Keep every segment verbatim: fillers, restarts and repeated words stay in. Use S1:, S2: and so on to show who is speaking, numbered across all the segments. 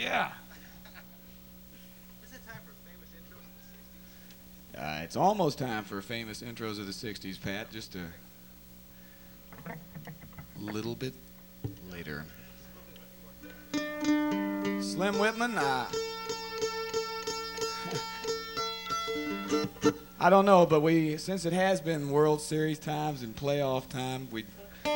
S1: Yeah.
S2: Is it time for famous intros of the sixties?
S1: Uh, it's almost time for famous intros of the sixties, Pat. Just a little bit later. Slim Whitman, uh, I don't know, but we, since it has been World Series times and playoff time, we'd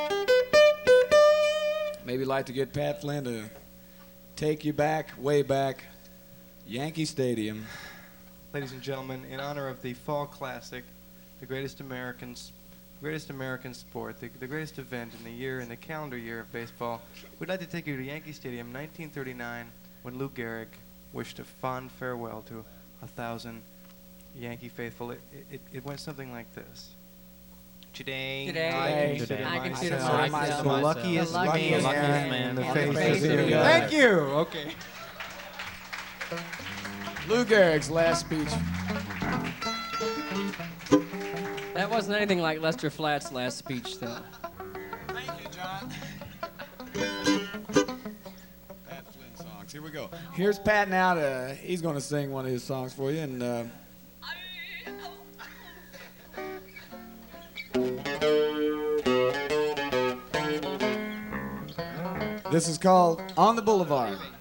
S1: maybe like to get Pat Flynn to take you back, way back, Yankee Stadium.
S3: Ladies and gentlemen, in honor of the Fall Classic, the greatest American, greatest American sport, the, the greatest event in the year, in the calendar year of baseball, we'd like to take you to Yankee Stadium, nineteen thirty-nine, when Lou Gehrig wished a fond farewell to a thousand Yankee faithful. It, it, it went something like this. Today,
S4: Today,
S3: I consider
S4: Today. I consider
S3: myself,
S4: myself
S3: the luckiest,
S4: the luckiest
S3: man,
S4: man
S3: in the
S4: on
S3: face,
S4: the face
S3: of
S4: of
S3: the
S4: the
S3: earth.
S4: earth.
S3: Thank you. Okay.
S1: Lou Gehrig's last speech.
S4: That wasn't anything like Lester Flatt's last speech, though.
S1: Thank you, John. Pat Flynn songs. Here we go. Here's Pat now. To, he's going to sing one of his songs for you, and uh, this is called "On the Boulevard."